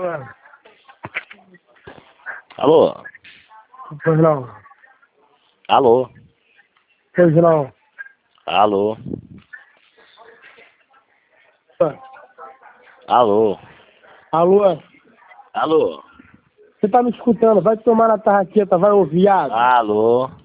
Alô? Pois não. Alô? Pois não. Alô? Alô? Alô? Alô? Você tá me escutando? Vai tomar na tarraqueta, vai ouvir, viado. Alô?